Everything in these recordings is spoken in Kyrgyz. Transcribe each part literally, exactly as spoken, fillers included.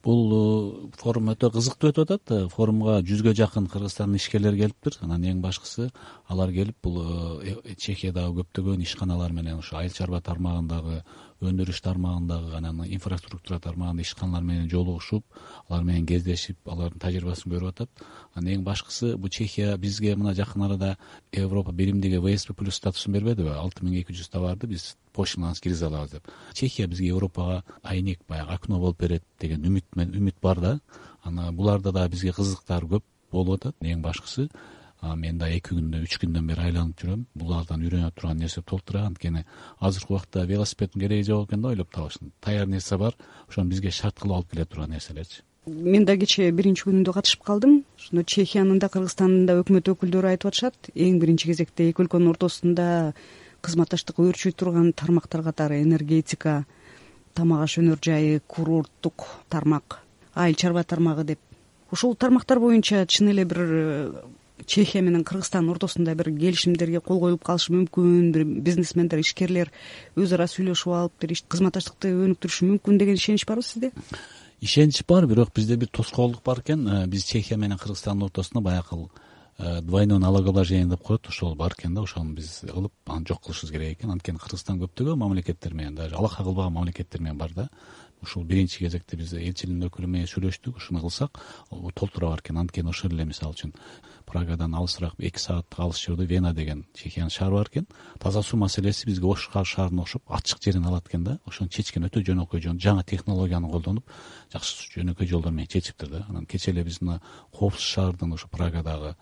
Бул форум өтө кызыктуу өтүп атат. Форумга жүзгө жакын Кыргызстандын ишкерлери келиптир. Анан эң башкысы алар келип бул Чехиядагы көптөгөн ишканалар менен ушу айыл чарба тармагындагы, өндүрүш тармагындагы, анан инфраструктура тармагындагы ишканалар менен жолугушуп, алар менен кездешип, алардын тажрыйбасын көрүп атат. Анан эң башкысы бул Чехия бизге мына жакын арада Европа биримдиги вэ эс пэ плюс статусун бербедиби? алты миң эки жүз товарды биз почталанып киргизе алабыз деп. Чехия бизге Европага айнек, баягы окно болуп берет деген үмүт үмүт бар да. Анан буларда да бизге кызыктар көп болуп атат. Эң башкысы мен да эки күндөн, үч күндөн бери айланып жүрөм. Булардан үйрөнө турган нерсе толтура. Анткени азыркы убакта велосипеддин кереги жок экен да, ойлоп табышын. Таяр нерсе бар, ошону бизге шарт кылып алып келе турган нерселерчи. Мен да кечээ биринчи күнүндө катышып калдым. Ошондо Чехиянын да Кыргызстандын да өкмөт өкүлдөрү айтып атышат. Эң биринчи кезекте эки өлкөнүн ортосунда кызматташтык өөрчүй турган тармактар катары энергетика, тамак аш өнөр жайы, курорттук тармак, айыл чарба тармагы деп. Ушул тармактар боюнча чын эле бир Чехия менен Кыргызстандын ортосунда бир келишимдерге кол коюлуп калышы мүмкүн, бир бизнесмендер, ишкерлер өз ара сүйлөшүп алып, бир кызматташтыкты өнүктүрүшү мүмкүн деген ишенич барбы сизде? Ишенич бар, бирок бизде бир тоскоолдук бар экен. Биз Чехия менен Кыргызстандын ортосунда баягы двойное налогообложение деп коет, ошол бар экен да, ошону биз кылып аны жок кылышыбыз керек экен. Анткени Кыргызстан көптөгөн мамлекеттер менен, даже алака кылбаган мамлекеттер менен бар да. Ушул биринчи кезекте биз элчиликтин өкүлү менен сүйлөштүк, ушуну кылсак толтура бар экен. Анткени ошол эле мисалы үчүн Прагадан алысыраак эки сааттык алыс жерде Вена деген Чехиянын шаары бар экен. Таза суу маселеси бизге Ош шаарына окшоп ачык жерин алат экен да. Ошону чечкен өтө жөнөкөй жол, жаңы технологияны колдонуп, жакшы жөнөкөй жолдор менен чечиптир да. Анан кечээ эле биз мына коопсуз шаардын ошо Прагадагы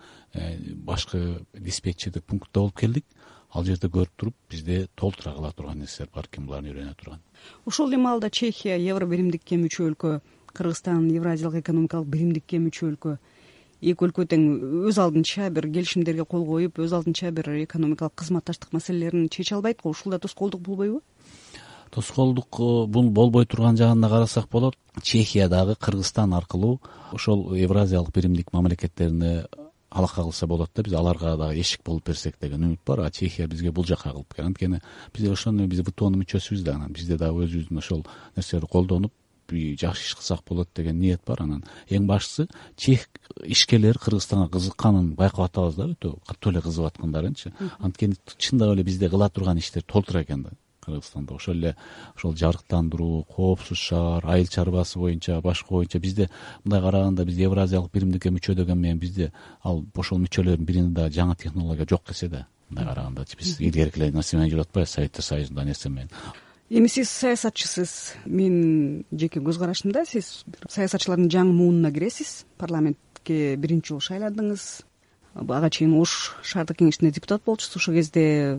башкы диспетчердик пунктта болуп келдик. Ал жерде көрүп туруп, бизде толтура кыла турган нерселер бар экен, буларды үйрөнө турган. Ошол эле маалда Чехия Евро биримдикке мүчө өлкө, Кыргызстан Евразиялык экономикалык биримдикке мүчө өлкө. Эки өлкө тең өз алдынча бир келишимдерге кол коюп, өз алдынча бир экономикалык кызматташтык маселелерин чече албайт го. Ушул да тоскоолдук болбойбу? Тоскоолдук бул болбой турган жагына карасак болот. Чехия дагы Кыргызстан аркылуу ошол Евразиялык биримдик мамлекеттерине алака кылса болот да, биз аларга дагы эшик болуп берсек деген үмүт бар. А Чехия бизге бул жака кылып келген. Анткени биз ошону биз вэ тэ онун мүчөсүбүз да, анан бизде дагы өзүбүздүн ошол нерселерди колдонуп жакшы иш кылсак болот деген ниет бар. Анан эң башкысы чех ишкерлер Кыргызстанга кызыкканын байкап атабыз да, өтө катуу эле кызыгып аткандарынчы. Анткени чындап эле бизде кыла турган иштер толтура экен да Кыргызстанда. Ошол эле ошол жарыктандыруу, коопсуз шаар, айыл чарбасы боюнча, башка боюнча бизде мындай караганда биз Евразиялык биримдикке мүчө деген менен бизде ал ошол мүчөлөрдүн биринде да жаңы технология жок десе да, мындай караганда биз илгерки эле нерсе менен жүрүп атпайбыз, Советтер Союзунда нерсе менен. Эми сиз саясатчысыз. Мен жеке көз карашымда сиз саясатчылардын жаңы муунуна киресиз. Парламентке биринчи жолу шайландыңыз. Ага чейин Ош шаардык кеңешинде депутат болчусуз. Ошол кезде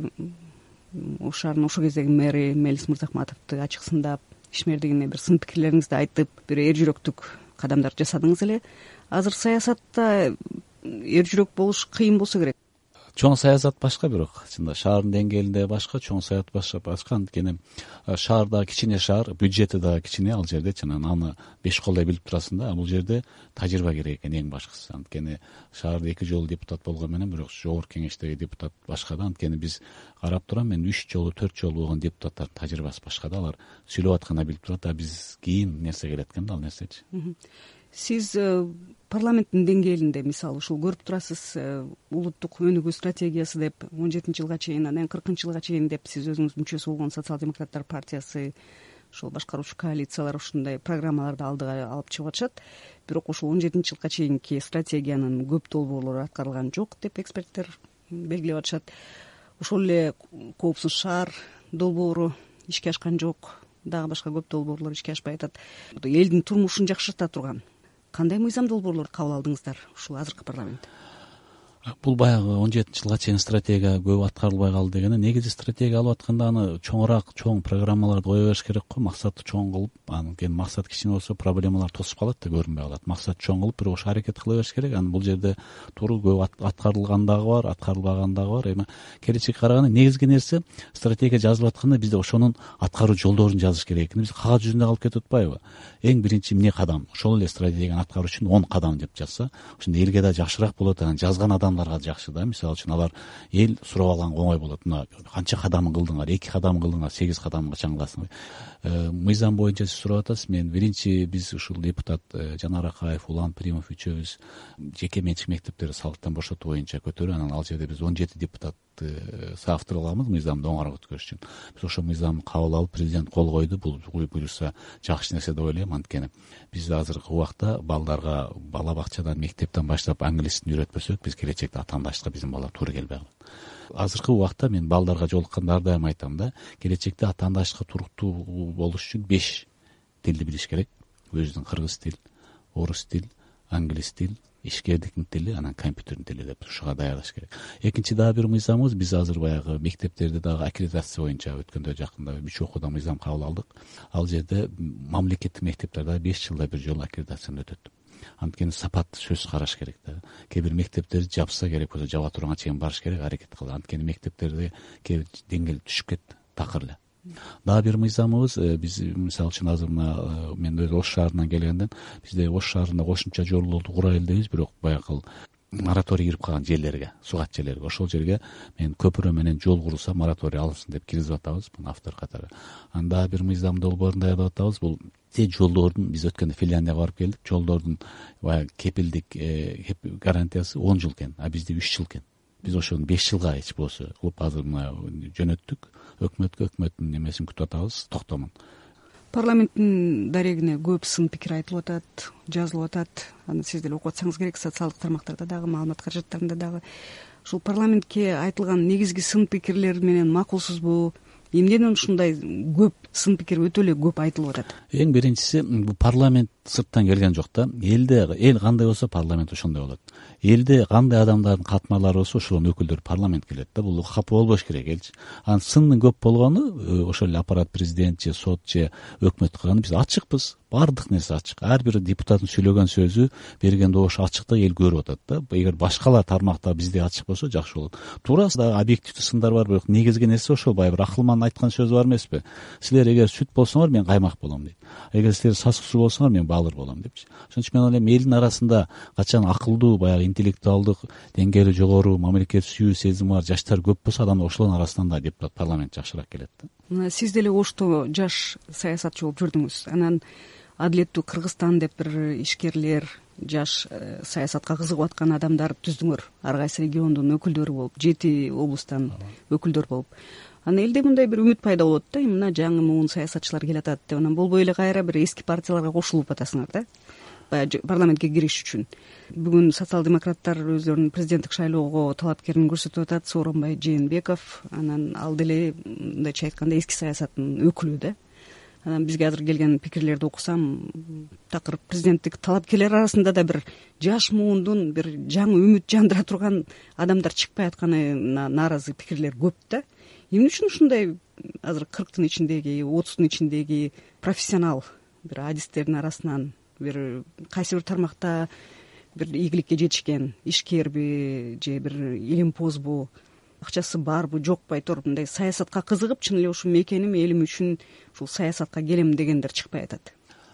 Ош шаарынын ошол кездеги мэри Мелис Мырзахматовду ачык сындап, ишмердигине бир сын пикирлериңизди айтып, бир эр жүрөктүк кадамдар жасадыңыз эле. Азыр саясатта эр жүрөк болуш кыйын болсо керек. Чоң саясат башка, бирок чында шаардын деңгээлинде башка, чоң саясат башка. Башка анткени шаар да кичине шаар, бюджети да кичине ал жерде, чынан аны беш колдой билип турасың да. Бул жерде тажрыйба керек экен эң башкысы. Анткени шаарда эки жолу депутат болгон менен, бирок жогорку кеңештеги депутат башка да. Анткени биз карап турам, мен үч жолу, төрт жолу болгон депутаттардын тажрыйбасы башка да. Алар сүйлөп атканда билип турат, а биз кийин нерсе келет экен да, ал нерсечи. Сиз парламенттин деңгээлинде мисалы ушул көрүп турасыз, улуттук өнүгүү стратегиясы деп он жетинчи жылга чейин, анан кыркынчы жылга чейин деп сиз өзүңүз мүчөсү болгон Социал-демократтар партиясы, ошол башкаруучу коалициялар ушундай программаларды алдыга алып чыгып атышат. Бирок ушул он жетинчи жылга чейинки стратегиянын көп долбоорлору аткарылган жок деп эксперттер белгилеп атышат. Ошол эле коопсуз шаар долбоору ишке ашкан жок, дагы башка көп долбоорлор ишке ашпай атат. Элдин турмушун жакшырта турган кандай мыйзам долбоорлорду кабыл алдыңыздар ушул азыркы парламентте? Бул баягы он жетинчи жылга чейин стратегия көп аткарылбай калды дегени, негизи стратегия алып атканда аны чоңураак, чоң программаларды кое бериш керек го, максатты чоң кылып. Анткени максат кичине болсо проблемалар тосуп калат да, көрүнбөй калат. Максат чоң кылып, бирок ошо аракет кыла бериш керек. Анан бул жерде туура көп аткарылган дагы бар, аткарылбаган дагы бар. Эми келечекке караганда негизги нерсе стратегия жазылып атканда бизде ошонун аткаруу жолдорун жазыш керек экен. Биз кагаз жүзүндө калып кетип атпайбы? Эң биринчи эмне кадам? Ошол эле стратегияны аткаруу үчүн он кадам деп жазса, ошондо элге да жакшыраак болот. Анан жазган адам адамдарга жакшы да. Мисалы үчүн алар эл сурап алганга оңой болот. Мына канча кадам кылдыңар, эки кадам кылдыңар, сегиз кадамга чаңдасың. Мыйзам боюнча сиз сурап атасыз. Мен биринчи биз ушул депутат Жанар Акаев, Улан Примов үчөөбүз жеке менчик мектептерди салыктан бошотуу боюнча көтөрүп, анан ал жерде биз он жети депутат соавтор кыламыз мыйзамды оңорук өткөрүш үчүн. Биз ошол мыйзамды кабыл алып, президент кол койду. Бул буюрса жакшы нерсе деп ойлойм. Анткени биз азыркы убакта балдарга бала бакчадан, мектептен баштап англис тилин үйрөтпөсөк, биз келечекте атаандашка биздин балдар туура келбей калат. Азыркы убакта мен балдарга жолукканда ар дайым айтам да, келечекте атаандашка туруктуу болуш үчүн беш тилди билиш керек. Өзүнүн кыргыз тил, орус тил, англис тил, ишкердиктин тили, анан компьютердин тили деп ушуга даярдаш керек. Экинчи дагы бир мыйзамыбыз, биз азыр баягы мектептерди дагы аккредитация боюнча өткөндө жакында үч окууда мыйзам кабыл алдык. Ал жерде мамлекеттик мектептерде беш жылда бир жолу аккредитацияны өтөт. Анткени сапатты сөзсүз караш керек да. Кээ бир мектептерди жапса, керек болсо жаба турганга чейин барыш керек, аракет кылып. Анткени мектептерде кээ бир деңгээл түшүп кетти, такыр эле. Дагы бир мыйзамыбыз, биз мисалы үчүн азыр мына мен өз Ош шаарынан келгенден, бизде Ош шаарында кошумча жолдорду курайлы дейбиз, бирок баягы мораторий кирип калган жерлерге, сугат жерлерге, ошол жерге мен көпүрө менен жол курулса мораторий алынсын деп киргизип атабыз, буну автор катары. Анда бир мыйзам долбоорун даярдап атабыз. Бул жолдордун, биз өткөндө Финляндияга барып келдик, жолдордун баягы кепилдик гарантиясы он жыл экен, а бизде үч жыл экен. Биз ошону беш жылга эч болсо кылып азыр мына жөнөттүк. Өкмөткө, өкмөттүн немесин күтүп атабыз, токтомун. Парламенттин дарегине көп сын пикир айтылып атат, жазылып атат. Аны сиз деле окуп атсаңыз керек, социалдык тармактарда дагы, маалымат каражаттарында дагы. Ушул парламентке айтылган негизги сын пикирлер менен макулсузбу? Эмнеден ушундай көп сын пикир өтө эле көп айтылып атат? Эң биринчиси, бул парламент сырттан келген жок да. Элде эл кандай болсо парламент ошондой болот. Элде кандай адамдардын катмарлары болсо ошонун өкүлдөрү парламент келет да. Бул капа болбош керек элчи. Анан сындын көп болгону ошол эле аппарат, президент же сот же өкмөт кылганы, биз ачыкпыз. Баардык нерсе ачык. Ар бир депутаттын сүйлөгөн сөзү, берген добуш ачыкта эл көрүп атат да. Эгер башкалар тармакта бизде ачык болсо жакшы болот. Туура да объективдүү сындар бар, бирок негизги нерсе ошол. Баягы бир акылман айткан сөз бар эмеспи? Силер эгер сүт болсоңор, мен каймак болом дейт. Эгер силер сасык суу болсоңор, мен балыр болом депчи. Ошон үчүн мен ойлойм, элдин арасында качан акылдуу, баягы интеллектуалдык деңгээли жогору, мамлекет сүйүү сезими бар жаштар көп болсо, адамдар ошолордун арасынан да депутат, парламент жакшыраак келет да. Мына сиз деле Ошто жаш саясатчы болуп жүрдүңүз. Анан Адилеттүү Кыргызстан деп бир ишкерлер, жаш саясатка кызыгып аткан адамдар түздүңөр. Ар кайсы региондун өкүлдөрү болуп, жети облустан өкүлдөр болуп. Анан элде мындай бир үмүт пайда болот да, мына жаңы муун саясатчылар келе атат деп. Анан болбой эле кайра бир эски партияларга кошулуп атасыңар да, баягы парламентке кириш үчүн. Бүгүн социал-демократтар өзлөрүнүн президенттик шайлоого талапкерин көрсөтүп атат, Сооронбай Жээнбеков. Анан ал деле мындайча айтканда эски саясаттын өкүлү да. Анан бизге азыр келген пикирлерди окусам, такыр президенттик талапкерлер арасында да бир жаш муундун бир жаңы үмүт жандыра турган адамдар чыкпай атканына нааразы пикирлер көп да. Эмне үчүн ушундай азыр кырктын ичиндеги, отуздун ичиндеги профессионал бир адистердин арасынан бир кайсы бир тармакта бир ийгиликке жетишкен ишкерби же бир илимпозбу, акчасы барбы жокпу, айтор мындай саясатка кызыгып, чын эле ушу мекеним, элим үчүн ушул саясатка келем дегендер чыкпай атат?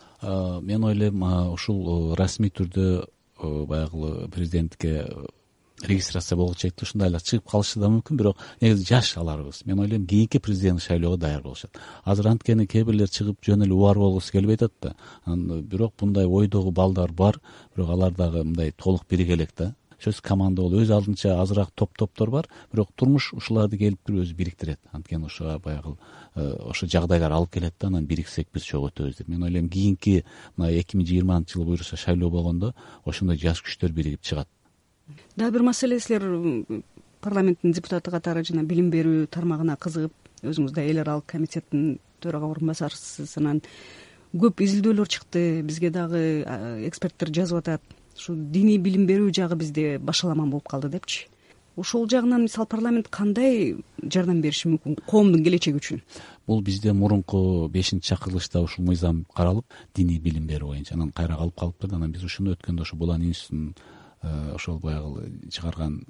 Мен ойлойм, ушул расмий түрдө баягы президенттикке регистрация болгучу ушундай эле чыгып калышы да мүмкүн, бирок негизи жаш аларыбыз. Мен ойлойм, кийинки президенттик шайлоого даяр болушат. Азыр анткени кээ бирлер чыгып жөн эле убар болгусу келбей атат да. Бирок мындай ойдогу балдар бар, бирок алар дагы мындай толук бириге элек да. Сөз команда болуп, өз алдынча азыраак топ-топтор бар, бирок турмуш ушуларды келип туруп өзү бириктирет. Анткени ошого баягы ошо жагдайлар алып келет да, анан бириксек биз чогуу өтөбүз деп. Мен ойлойм, кийинки мына эки миң жыйырманчы жылы буюрса шайлоо болгондо ошондой жаш күчтөр биригип чыгат. Дагы бир маселе, силер парламенттин депутаты катары жана билим берүү тармагына кызыгып, өзүңүз да эл аралык комитеттин төрага орун басарсыз. Анан көп изилдөөлөр чыкты, бизге дагы эксперттер жазып атат. Ушу диний билим берүү жагы бизде башаламан болуп калды депчи. Ошол жагынан мисалы парламент кандай жардам бериши мүмкүн коомдун келечеги үчүн? Бул бизде мурунку бешинчи чакырылышта ушул мыйзам каралып, диний билим берүү боюнча, анан кайра калып калыптыр. Анан биз ушуну өткөндө ошо Булан институтунун ошол баягы чыгарган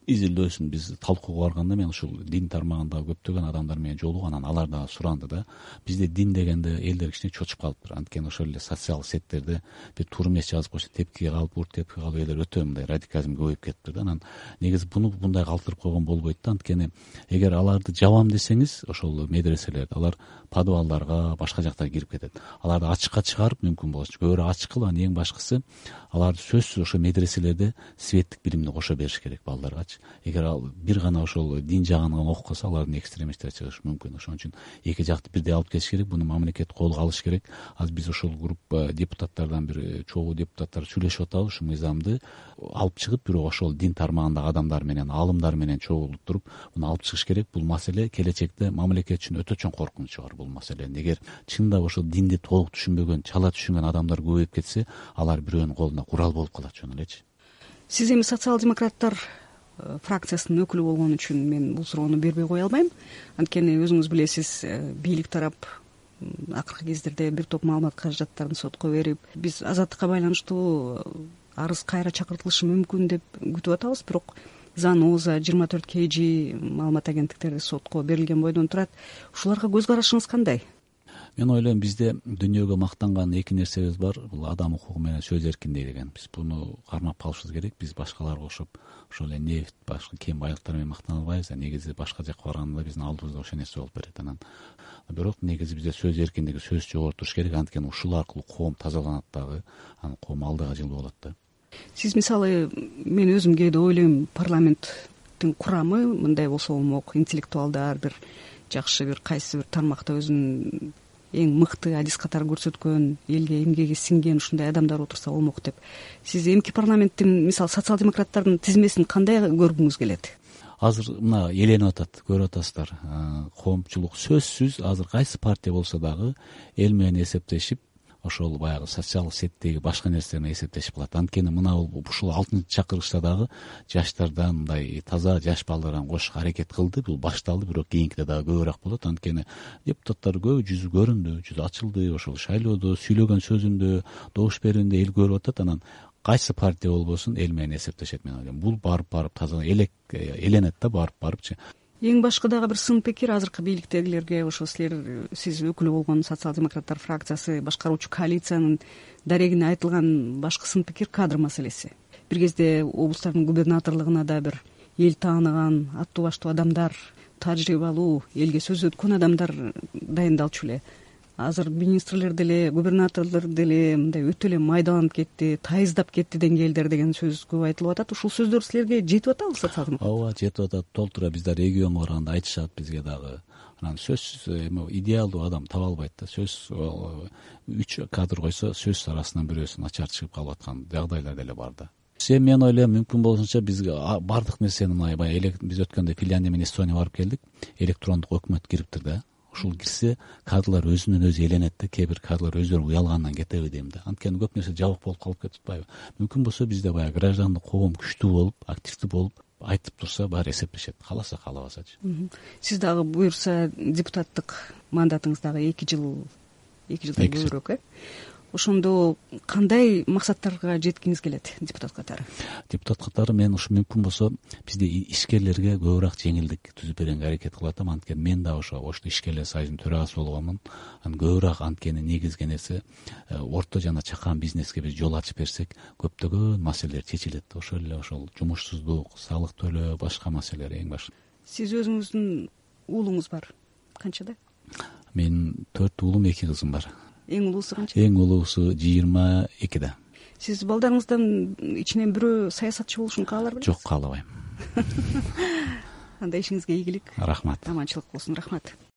изилдөөсүн биз талкууга барганда мен ушул дин тармагындагы көптөгөн адамдар менен жолугуп анан алар дагы суранды да. Бизде дин дегенде элдер кичине чочуп калыптыр. Анткени ошол эле социалдык сеттерде бир туура эмес жазып койсо тепкиге калып, урт тепкиге калып элдер өтө мындай радикализм көбөйүп кетиптир да. Анан негизи буну мындай калтырып койгон болбойт да. Анткени эгер аларды жабам десеңиз, ошол медреселерди алар подвалдарга, башка жактарга кирип кетет. Аларды ачыкка чыгарып мүмкүн болсо көбүрөөк ачык кылып, анан эң башкысы аларды сөзсүз ошо медреселерде светтик билимди кошо бериш керек балдаргачы. Эгер ал бир гана ошол дин жагын гана окуп калса, алардын экстремисттер чыгышы мүмкүн. Ошон үчүн эки жакты бирдей алып келиш керек. Буну мамлекет колго алыш керек. Азыр биз ошол группа депутаттардан бир чогуу депутаттар сүйлөшүп атабыз. Ушул мыйзамды алып чыгып, бирок ошол дин тармагындагы адамдар менен, аалымдар менен чогуу туруп, буну алып чыгыш керек. Бул маселе келечекте мамлекет үчүн өтө чоң коркунучу бар бул маселенин. Эгер чындап ошол динди толук түшүнбөгөн, чала түшүнгөн адамдар көбөйүп кетсе, алар бирөөнүн колунда курал болуп калат жөн элечи. Сиз эми социал-демократтар фракциясынын өкүлү болгон үчүн мен бул суроону бербей кое албайм. Анткени өзүңүз билесиз, бийлик тарап акыркы кездерде бир топ маалымат каражаттарын сотко берип, биз азаттыкка байланыштуу арыз кайра чакыртылышы мүмкүн деп күтүп атабыз. Бирок Заноза, жыйырма төрт кей жи маалымат агенттиктери сотко берилген бойдон турат. Ушуларга көз карашыңыз кандай? Мен ойлойм, бизде дүйнөгө мактанган эки нерсебиз бар. Бул адам укугу менен сөз эркиндиги деген. Биз буну кармап калышыбыз керек. Биз башкаларга окшоп ошол эле нефть, башка кем байлыктар менен мактана албайбыз. Негизи башка жака барганда биздин алдыбызда ошол нерсе болуп берет. Анан бирок негизи бизде сөз эркиндиги, сөз жогору туруш керек. Анткени ушул аркылуу коом тазаланат дагы, анан коом алдыга жылуу болот да. Сиз мисалы, мен өзүм кээде ойлойм, парламенттин курамы мындай болсо болмок, интеллектуалдар, бир жакшы бир кайсы бир тармакта өзүнүн эң мыкты адис катары көрсөткөн, элге эмгеги сиңген ушундай адамдар отурса болмок деп. Сиз эмки парламенттин, мисалы, социал-демократтардын тизмесин кандай көргүңүз келет? Азыр мына эленип атат, көрүп атасыздар. Коомчулук сөзсүз азыр кайсы партия болсо дагы эл менен эсептешип, ошол баягы социалдык сеттеги башка нерселер менен эсептешип калат. Анткени мына ушул алтынчы чакырылышта дагы жаштардан, мындай таза жаш балдардан кошушка аракет кылды. Бул башталды, бирок кийинкиде дагы көбүрөөк болот. Анткени депутаттар көбү жүзү көрүндү, жүзү ачылды, ошол шайлоодо, сүйлөгөн сөзүндө, добуш берүүндө эл көрүп атат. Анан кайсы партия болбосун эл менен эсептешет, мен ойлойм. Бул барып барып таза элек эленет да, барып барыпчы. Эң башкы дагы бир сын пикир азыркы бийликтегилерге, ошо силер, сиз өкүлү болгон социал-демократтар фракциясы, башкаруучу коалициянын дарегине айтылган башкы сын пикир кадр маселеси. Бир кезде облустардын губернаторлугуна да бир эл тааныган, аттуу баштуу адамдар, тажрыйбалуу, элге сөзү өткөн адамдар дайындалчу эле. Азыр министрлер деле, губернаторлор деле мындай өтө эле майдаланып кетти, тайыздап кетти деңгээлдер деген сөз көп айтылып атат. Ушул сөздөр силерге жетип атабы социал-демократ? Ооба, жетип атат. Толтура бизде регионго барганда айтышат бизге дагы. Анан сөз идеалдуу адам таба албайт да. Сөз үч кадр койсо, сөз арасынан бирөөсү начар чыгып калып аткан жагдайлар деле бар да. Сен мен ойлойм, мүмкүн болушунча бизге бардык нерсени мына баягы биз өткөндө Финляндия менен Эстония барып келдик. Электрондук өкмөт кириптир да. Ушул кирсе, кадрлар өзүнөн өзү эленет да, кээ бир кадрлар өздөрү уялгандан кетеби дейм да. Анткени көп нерсе жабык болуп калып кетип атпайбы? Мүмкүн болсо бизде баягы граждандык коом күчтүү болуп, активдүү болуп, айтып турса баары эсептешет. Кааласа каалабасачы. Сиз дагы буюрса депутаттык мандатыңыз дагы эки жыл, эки жылдан көбүрөөк, э? Ошондо кандай максаттарга жеткиңиз келет депутат катары? Депутат катары мен ушу мүмкүн болсо бизде ишкерлерге көбүрөөк жеңилдик түзүп бергенге аракет кылып атам. Анткени мен да ошо ошто ишкерлер союзунун төрагасы болгонмун. Анан көбүрөөк анткени негизги нерсе орто жана чакан бизнеске биз жол ачып берсек, көптөгөн маселелер чечилет. Ошол эле ошол жумушсуздук, салык төлөө, башка маселелер эң башкы. Сиз өзүңүздүн уулуңуз бар. Канчада? Менин төрт уулум, эки кызым бар. Эң улуусу канча? Эң улуусу жыйырма экиде. Сиз балдарыңыздан ичинен бирөө саясатчы болушун каалар белесиз? Жок, каалабайм. Анда ишиңизге ийгилик. Рахмат. Аманчылык болсун. Рахмат.